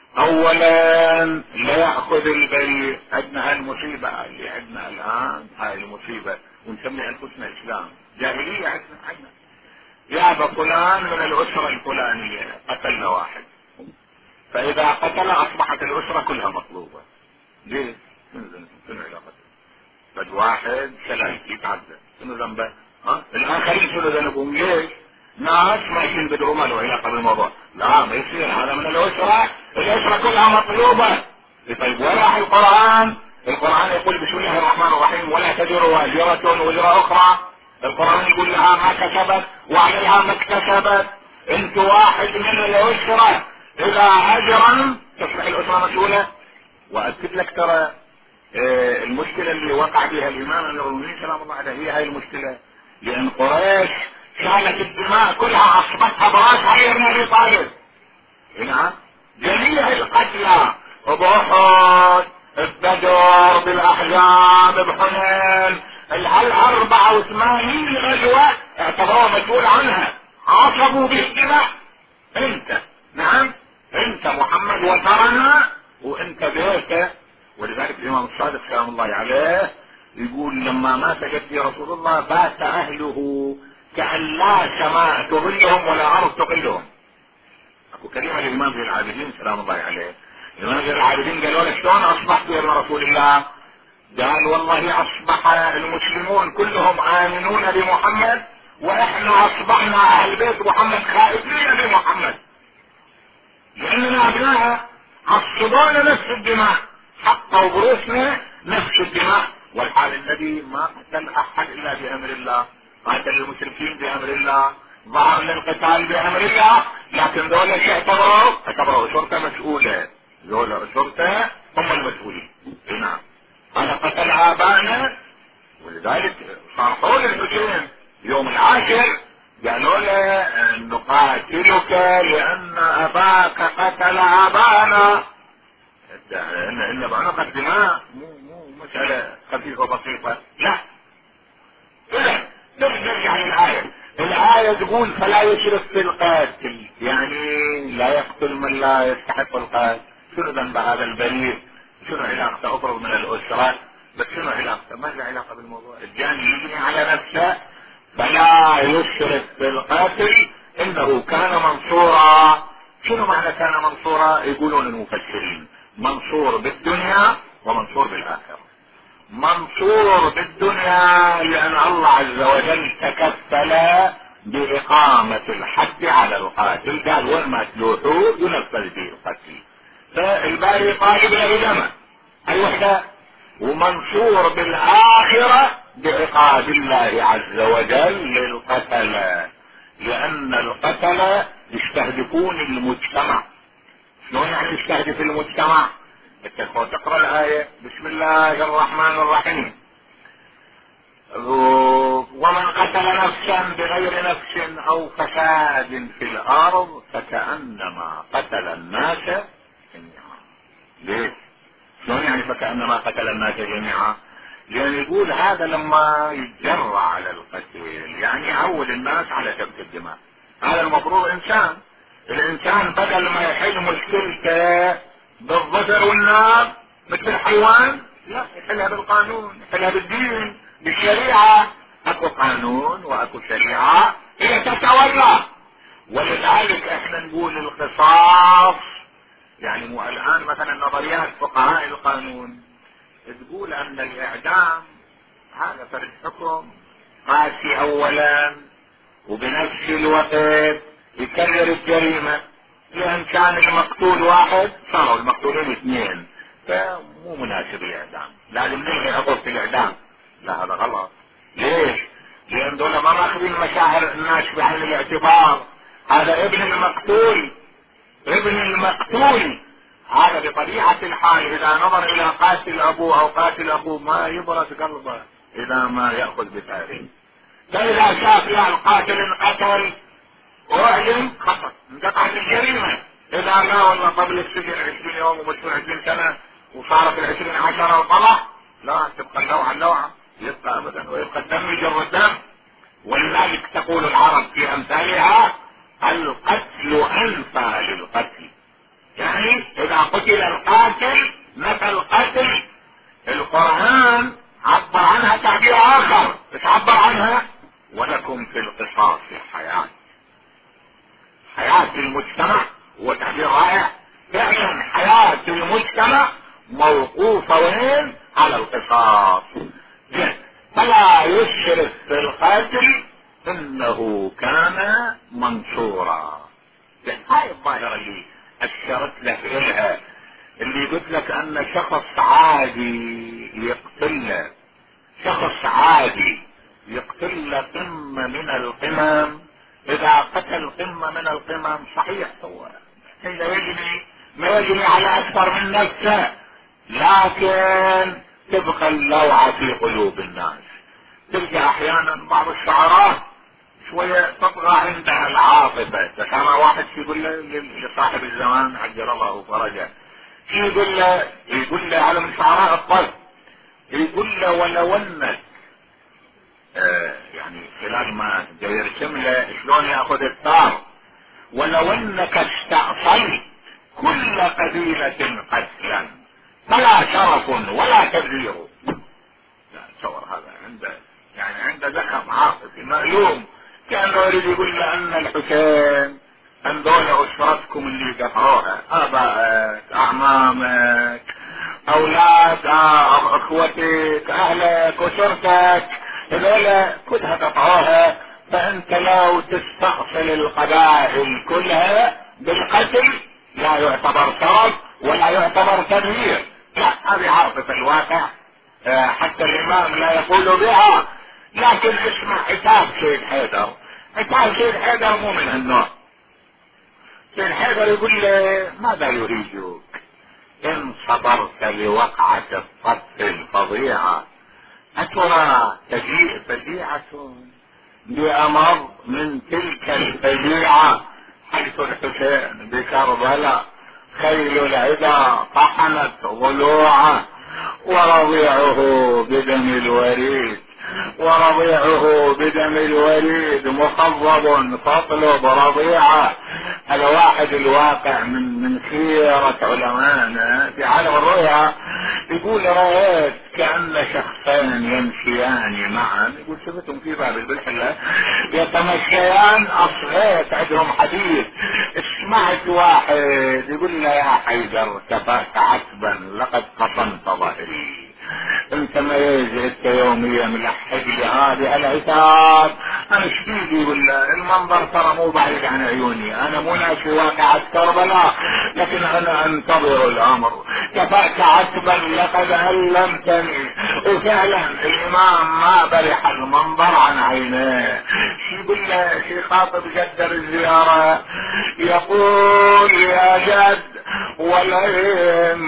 اولا لا يأخذ البريء. عندنا هالمصيبة اللي عندنا الان، هاي المصيبة ونسمي انفسنا اسلام. جاهلية عندنا يا فلان من الاسرة الفلانية قتلنا واحد، فاذا قتل اصبحت الاسرة كلها مطلوبة. ليه؟ شنو علاقته؟ بد واحد سلايك يتعدى شنو ذنبه؟ الاخرين شنو ذنبهم؟ ليش؟ ناس ماشيين بدهم له علاقة بالموضوع. لا ما يصير، هذا من الاسرة كلها مطلوبة. طيب وين راح القرآن؟ القرآن يقول بسم الله الرحمن الرحيم ولا تزر وازرة وزر اخرى. القرآن يقول لها ما كسبت وعليها ما اكتسبت. انت واحد من الاسرة اذا اجرا تصبح الاسرة مسؤولة. واكد لك ترى المشكلة اللي وقع بها الامام امير المؤمنين سلام الله عليه هي هاي المشكلة. لان قريش كانت الدماء كلها اصبحتها براس علي بن ابي طالب. نعم جميع القتلى بأحد بدر بالاحزاب بحنين 84 غزوة اعتبروه مسؤول عنها، عصبوا بالدماء. انت نعم انت محمد وترنا وانت بيته. ولذلك الامام الصادق سلام الله عليه يقول لما مات جدي رسول الله بات اهله كأن لا سماء تظلهم ولا ارض تقلهم. اكو كلمة للامام زين العابدين سلام الله عليه. الامام زين العابدين قالوا له شلون اصبحت يا ابن رسول الله؟ قال والله اصبح المسلمون كلهم امنون بمحمد واحنا اصبحنا اهل بيت محمد خائفين بمحمد، لاننا ابناء عصبونا نفس الدماء، حقوا بروسنا نفس الدماء. والحال الذي ما قتل احد الا بامر الله، قاتل المشركين بامر الله، ظهر للقتال بامر الله. لكن دولة اعتبروا شرطة مسؤولة، دولة شرطة هم المسؤولين. نعم انا قتل ابانا. ولذلك صارحوا للحسين يوم العاشر قالوا له نقاتل لأن أباك قتل أبانا. إن بعنق الدماء مو مسألة خفيفة بسيطة، لا. نرجع للآية. الآية تقول فلا يشرك في القاتل، يعني لا يقتل من لا يستحق القتل. شنو ذنب هذا البريء؟ شنو علاقته؟ افرض من الأسرة، بس شنو علاقته؟ ما له علاقة بالموضوع. الجاني يجني على نفسه. فلا يشرك في القاتل انه كان منصورا. شنو معنى كان منصورا؟ يقولون المفسرين منصور بالدنيا ومنصور بالآخرة. منصور بالدنيا لأن الله عز وجل تكفل بإقامة الحد على القاتل، قال وين ما تلوحوا ينفذ به القتل. فالباري طالب العلماء الوحدة. ومنصور بالآخرة بعقاب الله عز وجل للقتلة، لأن القتلة يستهدفون المجتمع. شلون يعني يستهدف المجتمع؟ تقرأ الآية بسم الله الرحمن الرحيم: ومن قتل نفسا بغير نفس أو فساد في الأرض فكأنما قتل الناس جميعا. ليش؟ شلون يعني فكأنما قتل الناس جميعا؟ لأن يقول هذا لما يتجرع على القتل يعني يعود الناس على سفك الدماء. هذا المفروض إنسان. الإنسان بدل ما يحل مشكلته بالظفر والنار مثل الحيوان، لا، يحلها بالقانون، يحلها بالدين، بالشريعة. اكو قانون واكو شريعة هي تتولى. ولذلك احنا نقول القصاص، يعني مو الان مثلا نظريات فقهاء القانون تقول ان الاعدام هذا فرد حكم قاسي اولا، وبنفس الوقت يكرر الجريمة. لأن كان المقتول واحد صاروا المقتولين اثنين، فمو مناسب الإعدام، لازم نلغي عقوبة الإعدام. لا، هذا غلط. ليش؟ لأن دول ما ماخذين مشاعر الناس بعين الاعتبار. هذا ابن المقتول، ابن المقتول هذا بطبيعة الحال إذا نظر إلى قاتل أبوه أو قاتل أخوه ما يبرد قلبه إذا ما يأخذ بتاريخ. فإذا شاف لا القاتل انقتل واعلم خطأ، انقطعت الجريمة. إذا لا والله قبل السجن 20 يوم ومدفوع 20 سنة وصارت 20 10 وطلع، لا تبقى اللوعة يبقى أبدا، ويبقى الدم يجر الدم. ولذلك تقول العرب في أمثالها: القتل أنفى للقتل. يعني إذا قتل القاتل نفى القتل. القرآن عبر عنها تعبير آخر، تعبر عنها: ولكم في القصاص حياة. حياة المجتمع هو تعبير رائع. فعلا حياة المجتمع موقوفة وين؟ على القصاص. فلا يشرك في القاتل انه كان منصورا. هاي الظاهرة اللي اشرت لك الها، اللي قلت لك ان شخص عادي يقتل، شخص عادي يقتل قمة من القمم. اذا قتل قمة من القمم صحيح هو ما يجري على اكثر من نفسه، لكن تبقى اللوعة في قلوب الناس. تلقى احيانا بعض الشعراء شوية تطغى عندها العاطفة. كان واحد يقول لصاحب الزمان عجل الله فرجه، يقول له على من شعراء الطيب، يقول له: ولو انك يعني خلال ما يرسم له شلون ياخذ الثار، ولو انك استأصلت كل قبيلة قتلا فلا شرف ولا تبذير. لا تصور هذا عنده ذكر عاطفي مألوم، كأنه يريد يقول له ان الحسين ان دول اسرتكم اللي قطعوها، ابائك، اعمامك، اولاد اخوتك، اهلك، اسرتك، هذولا كلها قطعوها، فانت لو تستأصل القبائل كلها بالقتل لا يعتبر شرف ولا يعتبر تبذير. لا، هذه عاطفة الواقع، حتى الامام لا يقول بها. لكن اسمع عتاب سيد حيدر. عتاب سيد حيدر مو من هالنوع. سيد حيدر يقول له: ماذا يريدك ان صبرت لوقعة الطف الفظيعة أترى تجيء فجيعة بأمر من تلك الفجيعة حيث الحسين بكربلاء خيل العدا طحنت ضلوعه ورضيعه بدم الوريد، ورضيعه بدم الوريد مخضب فاطلب رضيعه. الواحد الواقع من خيرة علمائنا في عالم الرؤيا يقول رأيت كأن شخصين يمشيان معا، يقول شفتهم في باب البلحلة يتمشيان، أصغيت عندهم حديث، سمعت واحد يقول له يا حيدر كفاك عتبا لقد قصمت ظهري، انت ما يجئت يوميا ملحق لي هذه العتاب، انا شبيدي ولا المنظر ترى مو بعيد عن عيوني، انا مو ناسي واقعة كربلاء لكن انا انتظر الامر، كفاك عتبا لقد علمتني. وفعلا الامام ما برح المنظر عن عينيه. يقول له شي خاطب جدر الزيارة يقول يا جد ولئن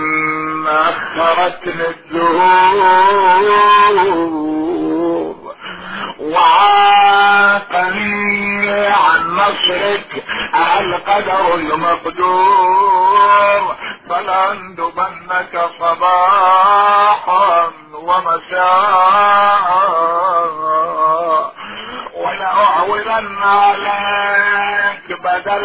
أخرتني الدهور وعاقني عن نصرك القدر المقدور فلأندبنك صباحا ومساء ولأعولن عليك بدل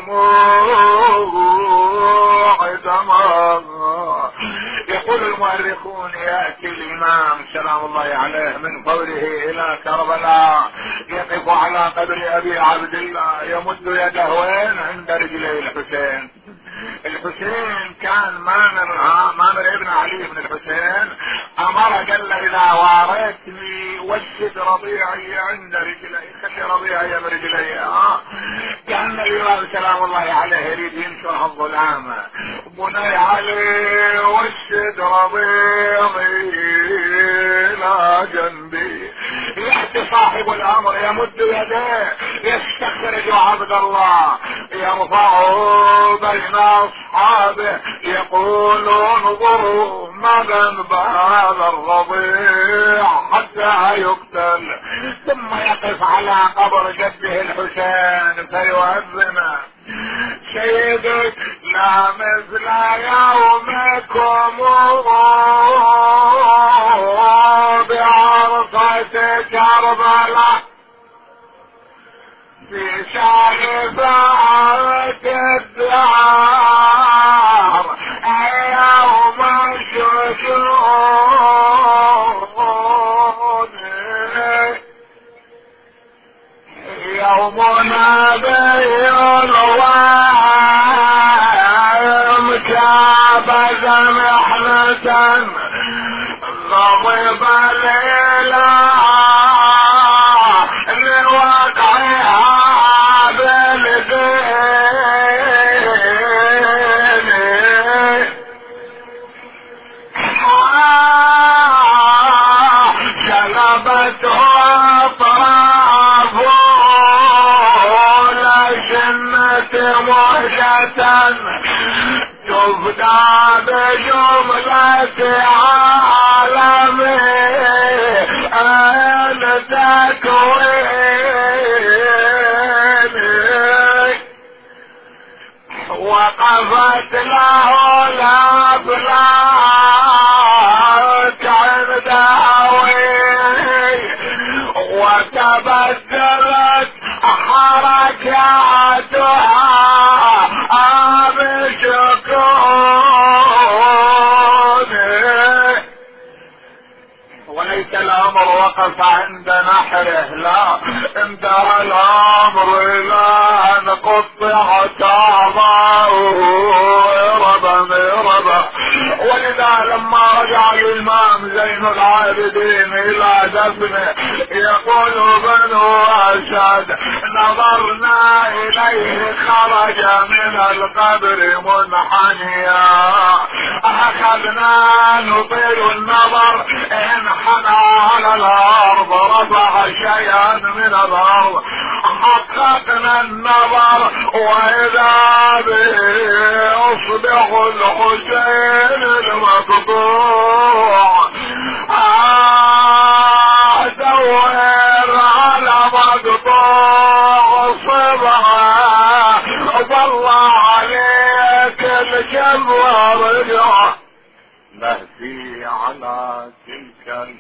الدموع دمار. يقول المؤرخون يأتي الإمام سلام الله عليه من فوره إلى كربلاء يقف على قبر أبي عبد الله يمد يده وين عند رجلي الحسين. الحسين كان مامر ابن علي بن الحسين امر قال له اذا واريتني وسد رضيعي عند رجلي، خلي رضيعي من رجلي. كان الامام سلام الله عليه يريد ينشر الظلام، بني علي وسد رضيعي الى جنبي. يأتي صاحب الامر يمد يديه يستخرج عبد الله يرفعه بين اصحابه يقولون انظروا ما ذنب هذا الرضيع حتى يقتل، ثم يقف على قبر جده الحسين فيؤذن سيدك لا مثل يومكم بعرفة كربلاء في شارفات الدار يوم الشجون يومنا بالوام كابز محنة غضب ليلى لوقعها بالدين شلبته اطراف لجنة مهجة تفدى بجملة عالمي أن تكويني وقفت له الأبلاك عند هوي وتبدلت حركاتها بسكون. وليس الامر وقف عند نحره، لا، انتهى الامر الى ان قطعت اعضاؤه ربا. ولذا لما رجع الامام زين العابدين الى دفنه يقول بنو اسد نظرنا اليه خرج من القبر منحنيا اخذنا نطيل النظر انحنى على الارض رفع شيئا من الارض حققنا النظر واذا به اصبح الحسين المقطوع. دور على مقطوع صبعه الجبار نهدي على تلك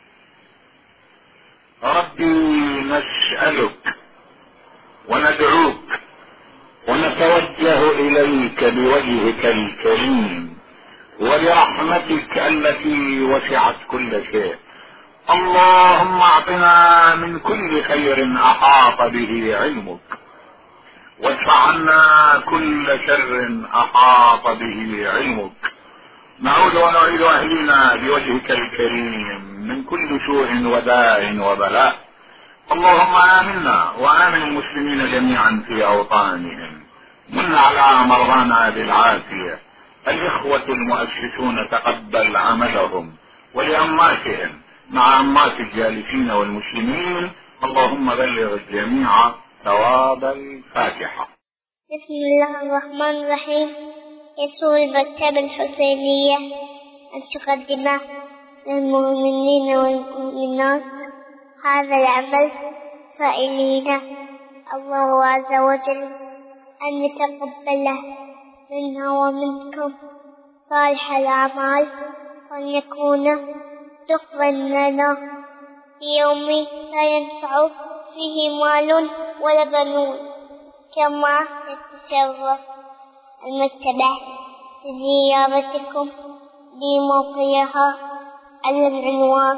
ربي نسألك وندعوك ونتوجه إليك بوجهك الكريم ولرحمتك التي وسعت كل شيء. اللهم اعطنا من كل خير احاط به علمك، وادفع عنا كل شر احاط به علمك. نعود ونعيد اهلنا بوجهك الكريم من كل سوء وداء وبلاء. اللهم آمنا وآمن المسلمين جميعا في أوطانهم. من على مرضانا بالعافية. الإخوة المؤسسون تقبل عملهم ولأماتهم مع أمات الجالسين والمسلمين. اللهم بلغ الجميع ثواب الفاتحة. بسم الله الرحمن الرحيم. يسر المكتبة الحسينية أن تقدم للمؤمنين والمؤمنات هذا العمل سائلين الله عز وجل أن يتقبله منا ومنكم صالح الأعمال، وأن يكون دخلا لنا في يوم لا ينفع فيه مال ولا بنون. كما يتشرف المكتبة بزيارتكم لموقعها على العنوان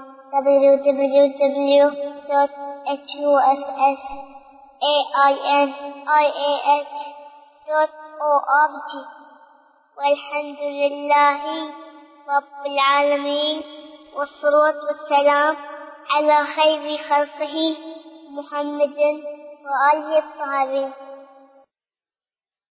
www.hussainih.org. والحمد لله رب العالمين، والصلاة والسلام على خير خلقه محمد وآله الطاهرين.